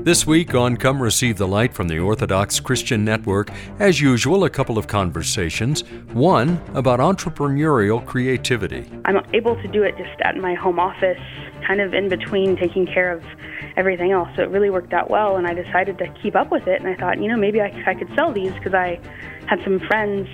This week on Come Receive the Light from the Orthodox Christian Network, as usual, a couple of conversations. One about entrepreneurial creativity. I'm able to do it just at my home office, kind of in between taking care of everything else. So it really worked out well, and I decided to keep up with it. And I thought, maybe I could sell these, because I had some friends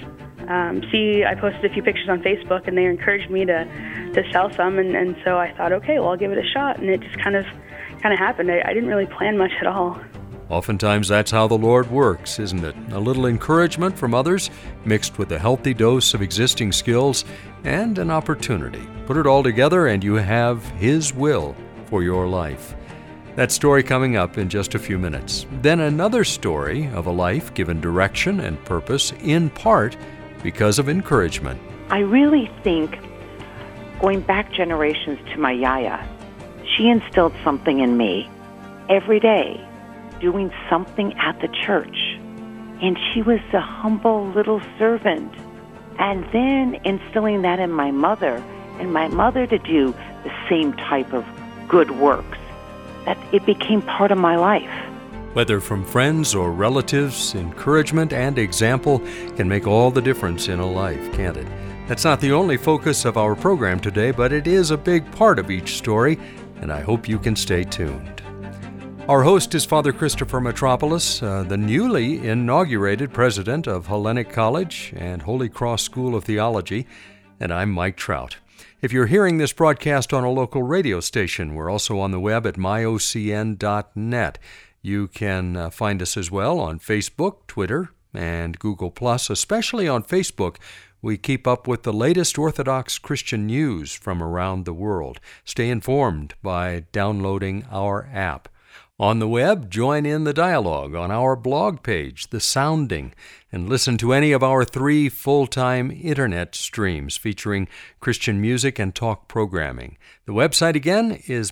I posted a few pictures on Facebook, and they encouraged me to sell some. And so I thought, okay, well, I'll give it a shot. And it just kind of happened. I didn't really plan much at all. Oftentimes that's how the Lord works, isn't it? A little encouragement from others mixed with a healthy dose of existing skills and an opportunity. Put it all together and you have His will for your life. That story coming up in just a few minutes. Then another story of a life given direction and purpose, in part because of encouragement. I really think, going back generations to my yaya, she instilled something in me every day, doing something at the church. And she was a humble little servant. And then instilling that in my mother, and my mother to do the same type of good works, that it became part of my life. Whether from friends or relatives, encouragement and example can make all the difference in a life, can't it? That's not the only focus of our program today, but it is a big part of each story, and I hope you can stay tuned. Our host is Father Christopher Metropolis, the newly inaugurated president of Hellenic College and Holy Cross School of Theology, and I'm Mike Trout. If you're hearing this broadcast on a local radio station, we're also on the web at myocn.net. You can find us as well on Facebook, Twitter, and Google+. Especially on Facebook, we keep up with the latest Orthodox Christian news from around the world. Stay informed by downloading our app. On the web, join in the dialogue on our blog page, The Sounding, and listen to any of our 3 full-time internet streams featuring Christian music and talk programming. The website again is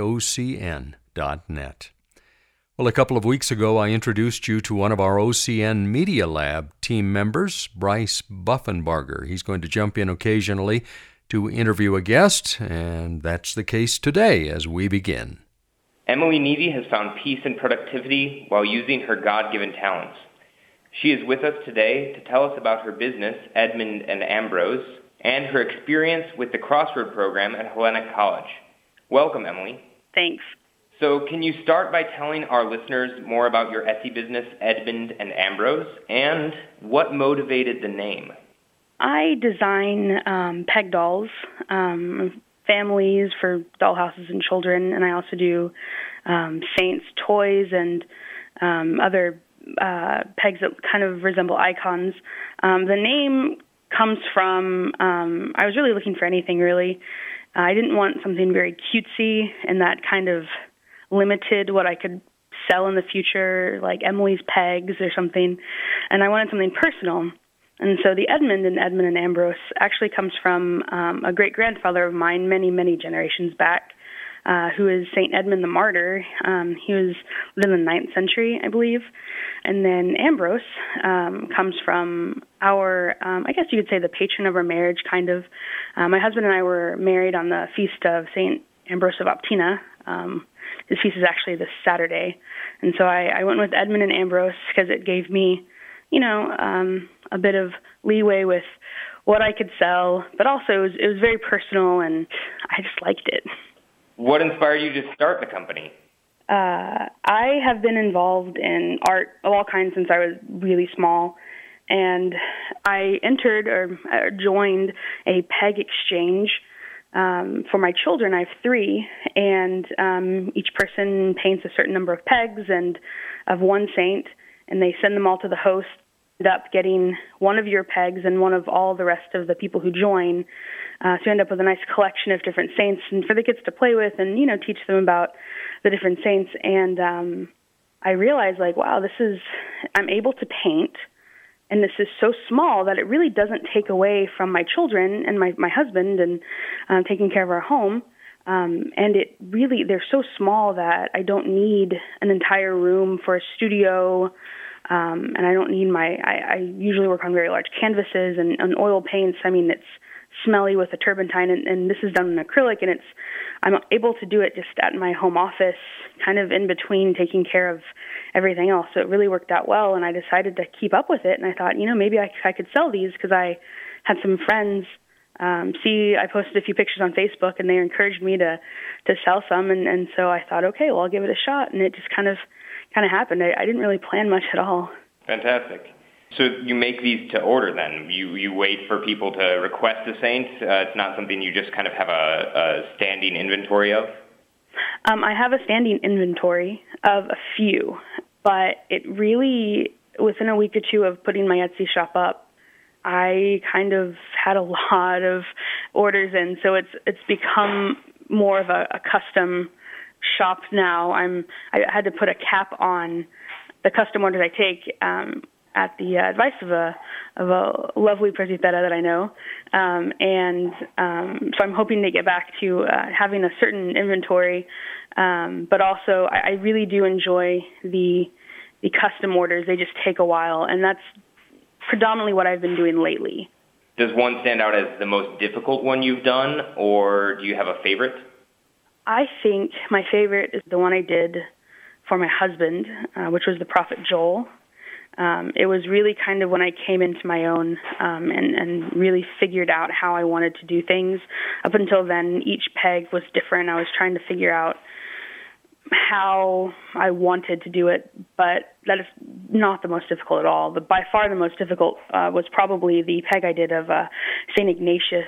myocn.net. Well, a couple of weeks ago, I introduced you to one of our OCN Media Lab team members, Bryce Buffenbarger. He's going to jump in occasionally to interview a guest, and that's the case today as we begin. Emily Nevy has found peace and productivity while using her God-given talents. She is with us today to tell us about her business, Edmund and Ambrose, and her experience with the Crossroad program at Hellenic College. Welcome, Emily. Thanks. So can you start by telling our listeners more about your Etsy business, Edmund and Ambrose, and what motivated the name? I design peg dolls, families for dollhouses and children, and I also do saints toys and other pegs that kind of resemble icons. The name comes from, I was really looking for anything, really. I didn't want something very cutesy, and that kind of limited what I could sell in the future, like Emily's Pegs or something, and I wanted something personal. And so the Edmund and Ambrose actually comes from a great-grandfather of mine many, many generations back, who is St. Edmund the Martyr. He was in the 9th century, I believe. And then Ambrose comes from our, I guess you could say the patron of our marriage, kind of. My husband and I were married on the feast of St. Ambrose of Optina. His feast is actually this Saturday. And so I went with Edmund and Ambrose because it gave me, a bit of leeway with what I could sell, but also it was very personal, and I just liked it. What inspired you to start the company? I have been involved in art of all kinds since I was really small, and I entered or joined a peg exchange for my children. I have 3, and each person paints a certain number of pegs and of one saint, and they send them all to the host. Up getting one of your pegs and one of all the rest of the people who join. So you end up with a nice collection of different saints and for the kids to play with and, teach them about the different saints. And I realized, wow, I'm able to paint, and this is so small that it really doesn't take away from my children and my husband and taking care of our home. And they're so small that I don't need an entire room for a studio. And I don't need I usually work on very large canvases and oil paints. I mean, it's smelly with a turpentine, and this is done in acrylic, and I'm able to do it just at my home office, kind of in between taking care of everything else. So it really worked out well, and I decided to keep up with it. And I thought, maybe I could sell these, because I had some friends I posted a few pictures on Facebook, and they encouraged me to sell some, and so I thought, okay, well, I'll give it a shot, and it just kind of happened. I didn't really plan much at all. Fantastic. So you make these to order then? You wait for people to request the saints? It's not something you just kind of have a standing inventory of? I have a standing inventory of a few, but it really, within a week or two of putting my Etsy shop up, I kind of had a lot of orders in, so it's become more of a custom shop now. I had to put a cap on the custom orders I take at the advice of a lovely presbytera that I know, so I'm hoping to get back to having a certain inventory, but also I really do enjoy the custom orders. They just take a while, and that's predominantly what I've been doing lately. Does one stand out as the most difficult one you've done, or do you have a favorite? I think my favorite is the one I did for my husband, which was the Prophet Joel. It was really kind of when I came into my own and really figured out how I wanted to do things. Up until then, each peg was different. I was trying to figure out how I wanted to do it, but that is not the most difficult at all. By far the most difficult was probably the peg I did of St. Ignatius.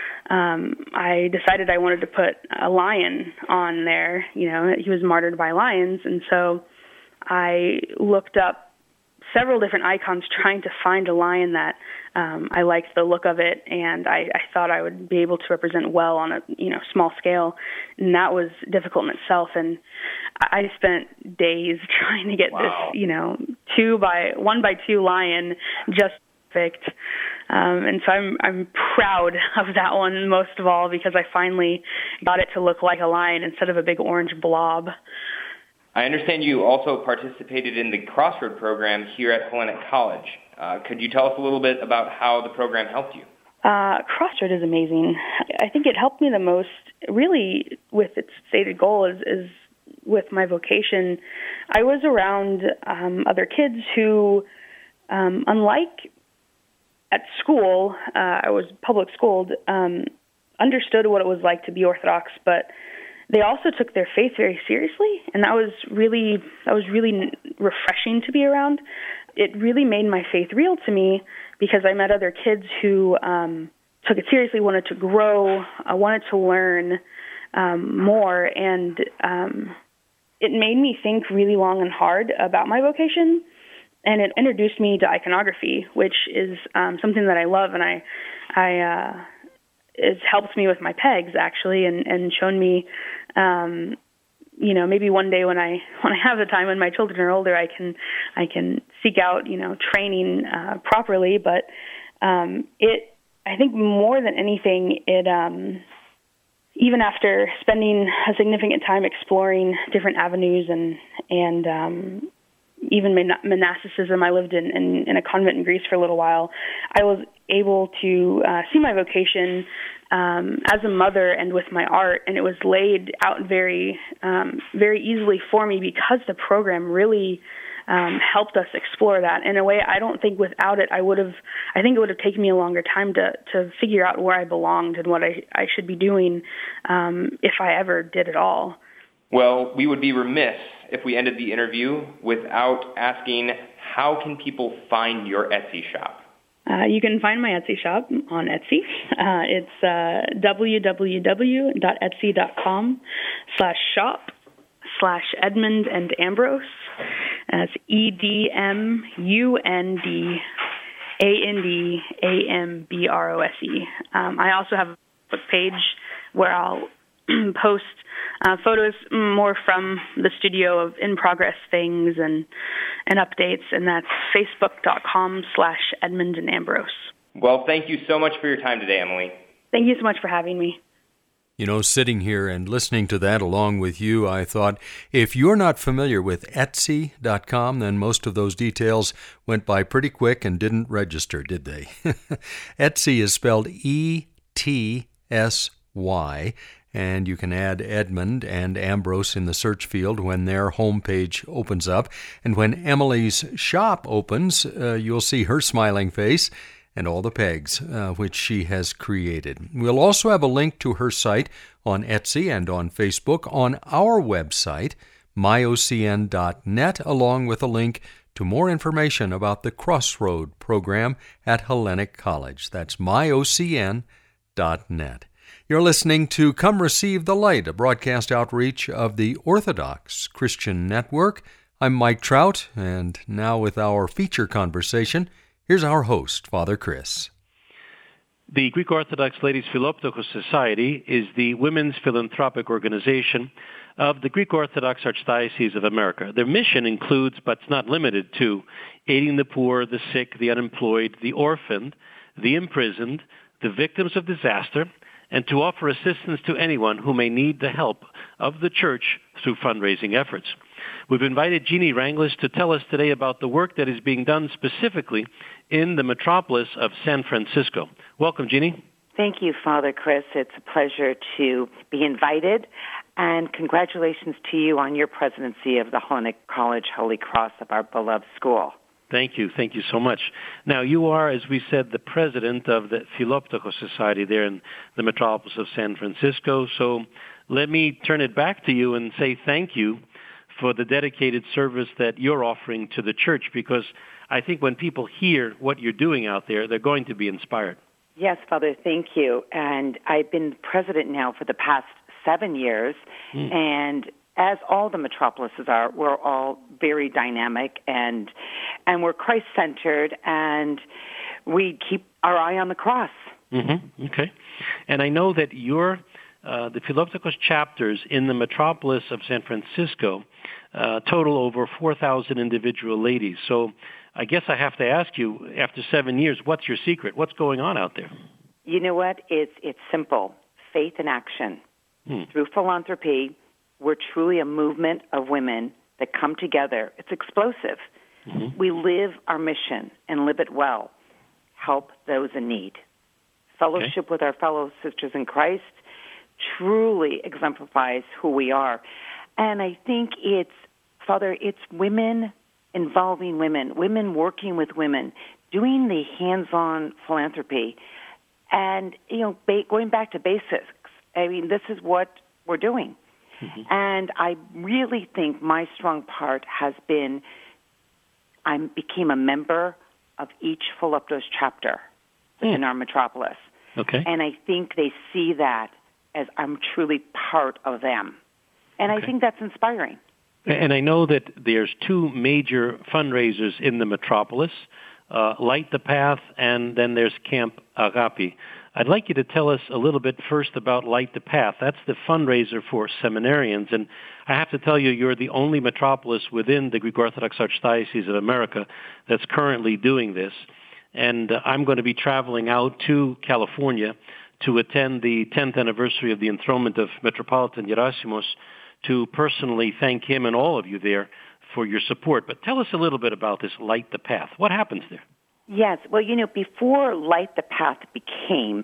I decided I wanted to put a lion on there. He was martyred by lions, and so I looked up several different icons trying to find a lion that I liked the look of it, and I thought I would be able to represent well on a small scale, and that was difficult in itself. And I spent days trying to get this 1 by 2 lion just perfect. And so I'm proud of that one most of all, because I finally got it to look like a lion instead of a big orange blob. I understand you also participated in the Crossroad program here at Hellenic College. Could you tell us a little bit about how the program helped you? Crossroad is amazing. I think it helped me the most, really, with its stated goal is with my vocation. I was around other kids who, unlike at school, I was public schooled, understood what it was like to be Orthodox, but they also took their faith very seriously, and that was really refreshing to be around. It really made my faith real to me, because I met other kids who took it seriously, wanted to grow, wanted to learn more, and it made me think really long and hard about my vocation, and it introduced me to iconography, which is something that I love, and it's helped me with my pegs, actually, and shown me, maybe one day when I have the time, when my children are older, I can seek out, training properly. But I think more than anything, it even after spending a significant time exploring different avenues and even monasticism, I lived in a convent in Greece for a little while. I was able to see my vocation as a mother and with my art, and it was laid out very easily for me, because the program really helped us explore that in a way. I don't think without it, I think it would have taken me a longer time to figure out where I belonged and what I should be doing if I ever did at all. Well, we would be remiss if we ended the interview without asking, how can people find your Etsy shop? You can find my Etsy shop on Etsy. It's www.etsy.com/shop/Edmund and Ambrose. That's EDMUNDANDAMBROSE. I also have a book page where I'll post photos more from the studio of in-progress things and updates, and that's facebook.com/Edmund and Ambrose. Well, thank you so much for your time today, Emily. Thank you so much for having me. Sitting here and listening to that along with you, I thought, if you're not familiar with Etsy.com, then most of those details went by pretty quick and didn't register, did they? Etsy is spelled Etsy, and you can add Edmund and Ambrose in the search field when their homepage opens up. And when Emily's shop opens, you'll see her smiling face and all the pegs which she has created. We'll also have a link to her site on Etsy and on Facebook on our website, myocn.net, along with a link to more information about the Crossroad program at Hellenic College. That's myocn.net. You're listening to Come Receive the Light, a broadcast outreach of the Orthodox Christian Network. I'm Mike Trout, and now with our feature conversation, here's our host, Father Chris. The Greek Orthodox Ladies Philoptochos Society is the women's philanthropic organization of the Greek Orthodox Archdiocese of America. Their mission includes, but it's not limited to, aiding the poor, the sick, the unemployed, the orphaned, the imprisoned, the victims of disaster, and to offer assistance to anyone who may need the help of the Church through fundraising efforts. We've invited Jeannie Ranglis to tell us today about the work that is being done specifically in the metropolis of San Francisco. Welcome, Jeannie. Thank you, Father Chris. It's a pleasure to be invited, and congratulations to you on your presidency of the Hellenic College Holy Cross of our beloved school. Thank you. Thank you so much. Now, you are, as we said, the president of the Philoptochos Society there in the metropolis of San Francisco. So let me turn it back to you and say thank you for the dedicated service that you're offering to the Church, because I think when people hear what you're doing out there, they're going to be inspired. Yes, Father, thank you. And I've been president now for the past 7 years, and as all the metropolises are, we're all very dynamic and we're Christ-centered, and we keep our eye on the cross. Mm-hmm. Okay. And I know that you're the Philoptochos chapters in the metropolis of San Francisco total over 4,000 individual ladies. So I guess I have to ask you, after 7 years, what's your secret? What's going on out there? You know what? It's simple. Faith in action. Through philanthropy, we're truly a movement of women that come together. It's explosive. Mm-hmm. We live our mission and live it well. Help those in need. Fellowship with our fellow sisters in Christ truly exemplifies who we are. And I think it's women involving women, women working with women, doing the hands-on philanthropy, and, going back to basics. I mean, this is what we're doing. Mm-hmm. And I really think my strong part has been I became a member of each Philoptos chapter within our metropolis. Okay. And I think they see that as I'm truly part of them. And I think that's inspiring. And I know that there's two major fundraisers in the metropolis, Light the Path, and then there's Camp Agape. I'd like you to tell us a little bit first about Light the Path. That's the fundraiser for seminarians. And I have to tell you, you're the only metropolis within the Greek Orthodox Archdiocese of America that's currently doing this. And I'm going to be traveling out to California to attend the 10th anniversary of the enthronement of Metropolitan Gerasimos, to personally thank him and all of you there for your support. But tell us a little bit about this Light the Path. What happens there? Yes. Well, before Light the Path became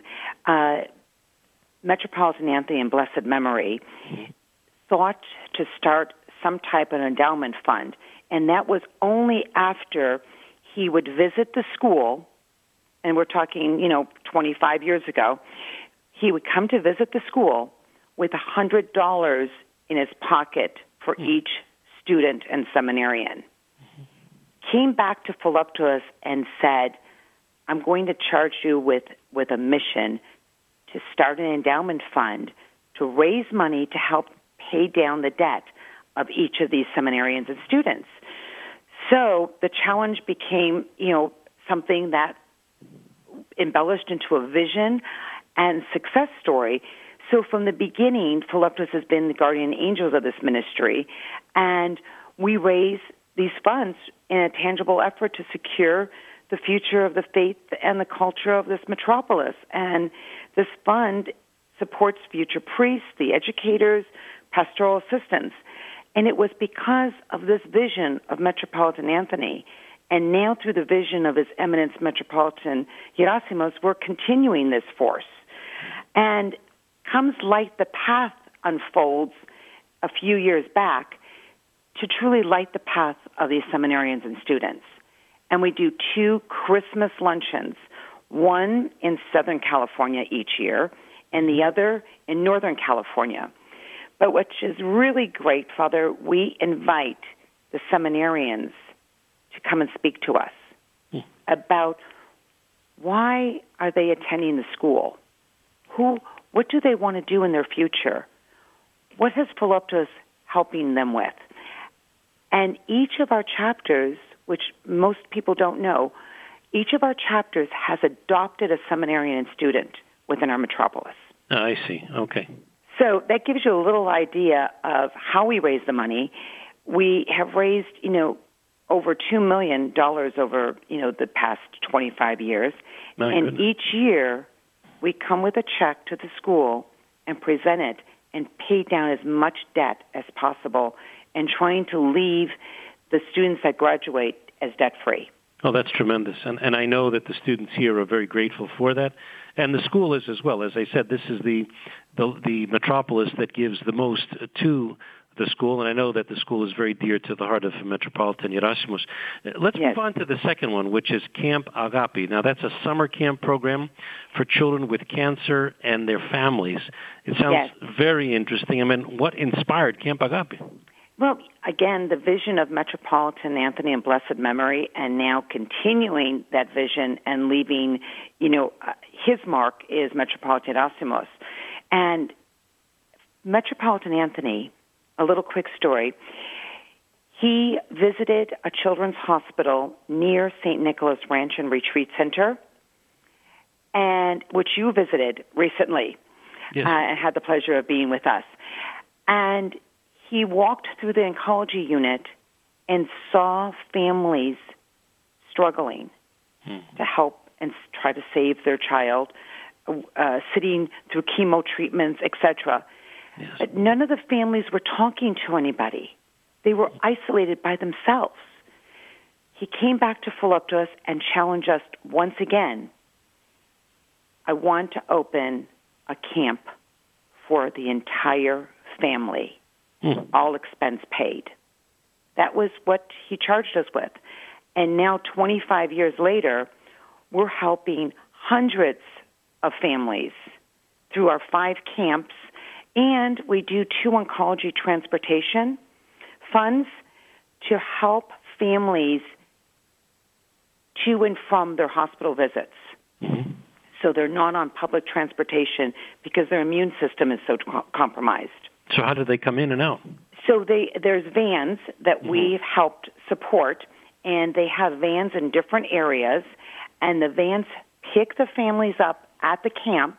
Metropolitan Anthony in blessed memory, thought to start some type of endowment fund. And that was only after he would visit the school, and we're talking, 25 years ago, he would come to visit the school with $100 in his pocket for each student and seminarian. Came back to Philoptos and said, I'm going to charge you with a mission to start an endowment fund to raise money to help pay down the debt of each of these seminarians and students. So the challenge became, something that embellished into a vision and success story. So from the beginning, Philoptos has been the guardian angels of this ministry, and we raise these funds in a tangible effort to secure the future of the faith and the culture of this metropolis. And this fund supports future priests, the educators, pastoral assistants. And it was because of this vision of Metropolitan Anthony, and now through the vision of His Eminence Metropolitan Gerasimos, we're continuing this force. And comes Light the Path unfolds a few years back to truly light the path of these seminarians and students. And we do 2 Christmas luncheons, one in Southern California each year and the other in Northern California. But what is really great, Father, we invite the seminarians to come and speak to us about why are they attending the school? What do they want to do in their future? What has Philoptosis helping them with? And each of our chapters, which most people don't know, each of our chapters has adopted a seminarian and student within our metropolis. I see. Okay. So that gives you a little idea of how we raise the money. We have raised, over $2 million over, the past 25 years. And each year we come with a check to the school and present it and pay down as much debt as possible and trying to leave the students that graduate as debt-free. Oh, that's tremendous. And I know that the students here are very grateful for that. And the school is as well. As I said, this is the metropolis that gives the most to the school, and I know that the school is very dear to the heart of Metropolitan Yerasimos. Let's move on to the second one, which is Camp Agape. Now, that's a summer camp program for children with cancer and their families. It sounds very interesting. I mean, what inspired Camp Agape? Well, again, the vision of Metropolitan Anthony in blessed memory, and now continuing that vision and leaving, his mark is Metropolitan Yerasimos. And Metropolitan Anthony, a little quick story, he visited a children's hospital near St. Nicholas Ranch and Retreat Center, and which you visited recently and had the pleasure of being with us. And he walked through the oncology unit and saw families struggling to help and try to save their child, sitting through chemo treatments, etc. Yes. But none of the families were talking to anybody. They were isolated by themselves. He came back to Philoptosis and challenged us once again. I want to open a camp for the entire family, all expense paid. That was what he charged us with. And now, 25 years later, we're helping hundreds of families through our 5 camps, and we do 2 oncology transportation funds to help families to and from their hospital visits. So they're not on public transportation because their immune system is so compromised. So how do they come in and out? So there's vans that we've helped support, and they have vans in different areas, and the vans pick the families up at the camp.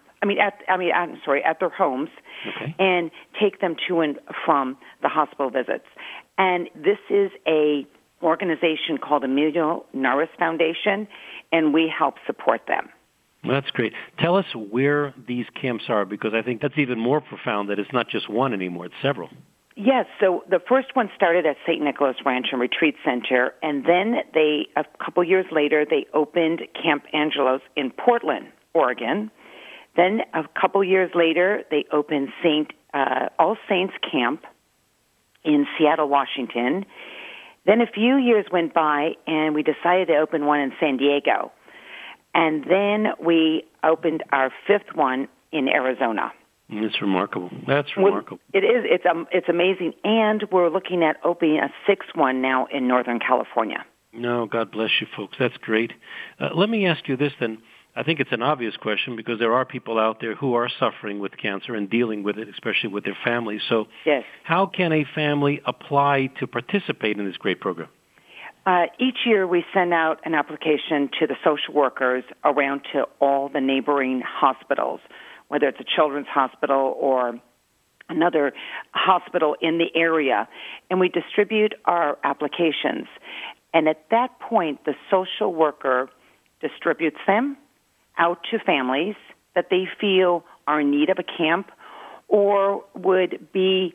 At their homes, and take them to and from the hospital visits. And this is a organization called Emilio Naris Foundation, and we help support them. Well, that's great. Tell us where these camps are, because I think that's even more profound, that it's not just one anymore, it's several. Yes, so the first one started at St. Nicholas Ranch and Retreat Center, and then a couple years later, they opened Camp Angelos in Portland, Oregon. Then a couple years later, they opened All Saints Camp in Seattle, Washington. Then a few years went by, and we decided to open one in San Diego. And then we opened our 5th one in Arizona. That's remarkable. That's remarkable. It is. It's amazing. And we're looking at opening a 6th one now in Northern California. No, God bless you, folks. That's great. Let me ask you this then. I think it's an obvious question because there are people out there who are suffering with cancer and dealing with it, especially with their families. So how can a family apply to participate in this great program? Each year we send out an application to the social workers around to all the neighboring hospitals, whether it's a children's hospital or another hospital in the area, and we distribute our applications. And at that point, the social worker distributes them out to families that they feel are in need of a camp or would be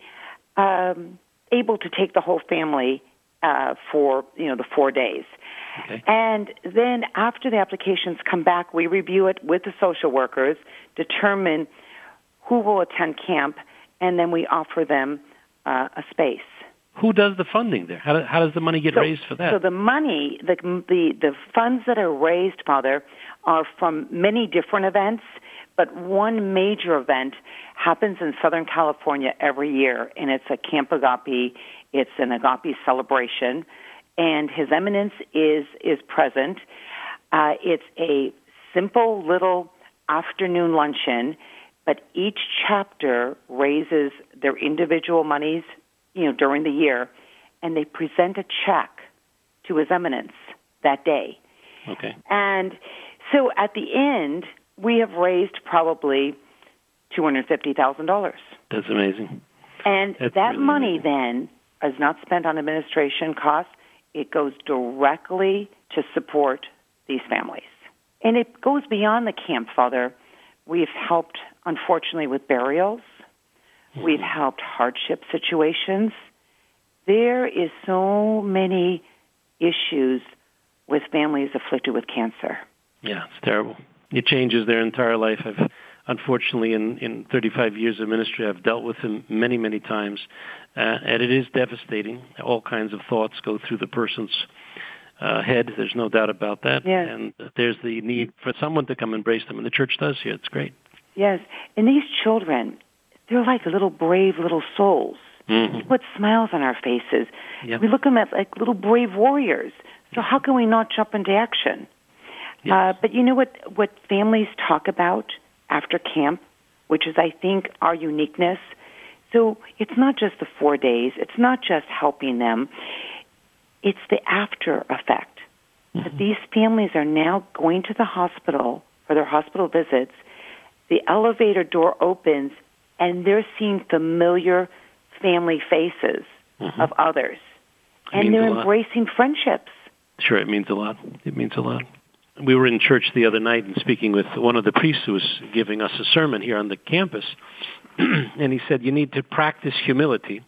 able to take the whole family for the 4 days. Okay. And then after the applications come back, we review it with the social workers, determine who will attend camp, and then we offer them a space. Who does the funding there? How does the money get raised for that? So the money, the funds that are raised, Father, are from many different events, but one major event happens in Southern California every year, and it's a Camp Agape. It's an Agape celebration, and His Eminence is present. It's a simple little afternoon luncheon, but each chapter raises their individual monies, during the year, and they present a check to His Eminence that day. Okay. And so at the end, we have raised probably $250,000. That's amazing. And That's that really money amazing. then is not spent on administration costs. It goes directly to support these families. And it goes beyond the camp, Father. We've helped, unfortunately, with burials. We've helped hardship situations. There is so many issues with families afflicted with cancer. Yeah, it's terrible. It changes their entire life. I've, unfortunately, in 35 years of ministry, I've dealt with them many, many times, and it is devastating. All kinds of thoughts go through the person's head. There's no doubt about that. Yes. And there's the need for someone to come embrace them, and the church does here. It's great. Yes, and these children, they're like little brave little souls. Mm-hmm. They put smiles on our faces. Yep. We look at them as like little brave warriors. So how can we not jump into action? Yes. But you know what families talk about after camp, which is, I think, our uniqueness. So it's not just the 4 days. It's not just helping them. It's the after effect. Mm-hmm. That these families are now going to the hospital for their hospital visits. The elevator door opens, and they're seeing familiar family faces of others. And they're embracing friendships. Sure, it means a lot. It means a lot. We were in church the other night and speaking with one of the priests who was giving us a sermon here on the campus, and he said, you need to practice humility,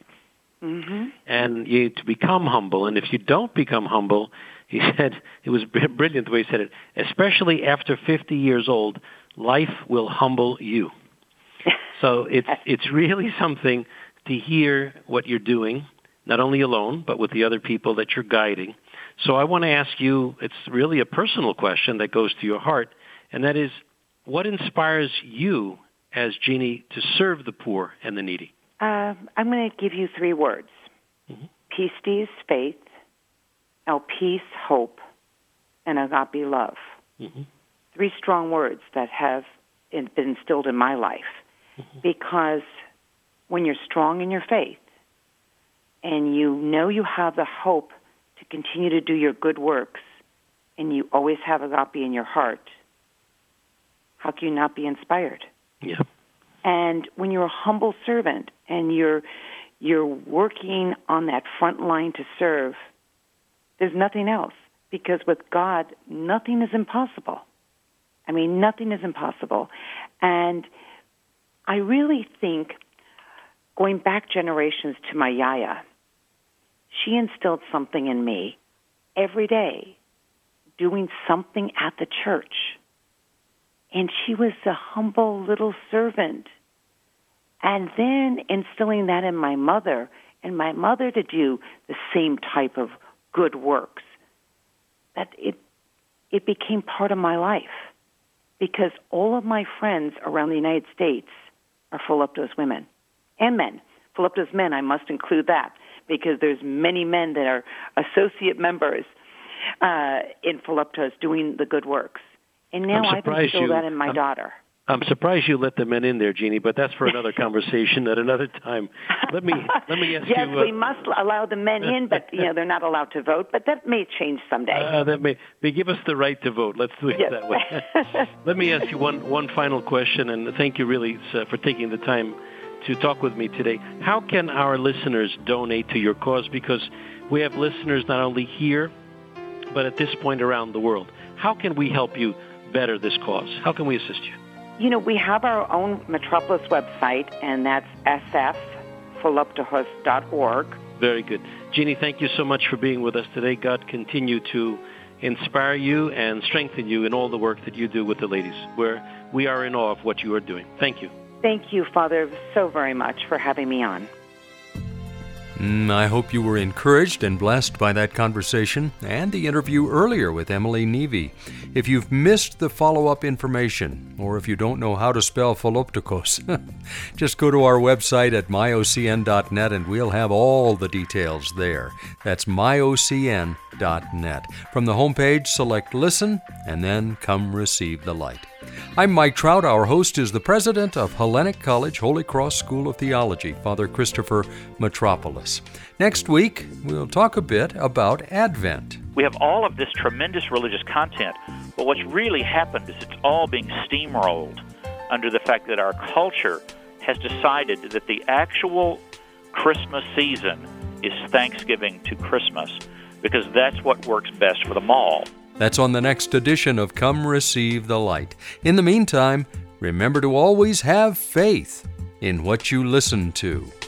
and you need to become humble. And if you don't become humble, he said, it was brilliant the way he said it, especially after 50 years old, life will humble you. So it's really something to hear what you're doing, not only alone, but with the other people that you're guiding. So I want to ask you, it's really a personal question that goes to your heart, and that is, what inspires you as Jeannie to serve the poor and the needy? I'm going to give you 3 words. Pistis, faith, elpis, hope, and agape, love. 3 strong words that have been instilled in my life. Because when you're strong in your faith and you know you have the hope to continue to do your good works and you always have agape in your heart, how can you not be inspired? Yeah. And when you're a humble servant and you're working on that front line to serve, there's nothing else. Because with God, nothing is impossible. I mean, nothing is impossible. And I really think, going back generations to my Yaya, she instilled something in me every day, doing something at the church. And she was a humble little servant. And then instilling that in my mother, and my mother to do the same type of good works, that it became part of my life. Because all of my friends around the United States are Philiptos women and men. Philiptos men, I must include that, because there's many men that are associate members in Philiptos doing the good works. And now I've instilled that in my daughter. I'm surprised you let the men in there, Jeannie, but that's for another conversation at another time. Let me ask you. Yes, we must allow the men in, but they're not allowed to vote. But that may change someday. That may give us the right to vote. Let's do it that way. Let me ask you one final question, and thank you really for taking the time to talk with me today. How can our listeners donate to your cause? Because we have listeners not only here, but at this point around the world. How can we help you better this cause? How can we assist you? We have our own Metropolis website, and that's sfphiliptos.org. Very good. Jeannie, thank you so much for being with us today. God continue to inspire you and strengthen you in all the work that you do with the ladies. We are in awe of what you are doing. Thank you. Thank you, Father, so very much for having me on. I hope you were encouraged and blessed by that conversation and the interview earlier with Emily Nevy. If you've missed the follow-up information, or if you don't know how to spell Philoptochos, just go to our website at myocn.net and we'll have all the details there. That's myocn.net. From the homepage, select Listen, and then Come Receive the Light. I'm Mike Trout. Our host is the president of Hellenic College Holy Cross School of Theology, Father Christopher Metropolis. Next week, we'll talk a bit about Advent. We have all of this tremendous religious content, but what's really happened is it's all being steamrolled under the fact that our culture has decided that the actual Christmas season is Thanksgiving to Christmas, because that's what works best for them all. That's on the next edition of Come Receive the Light. In the meantime, remember to always have faith in what you listen to.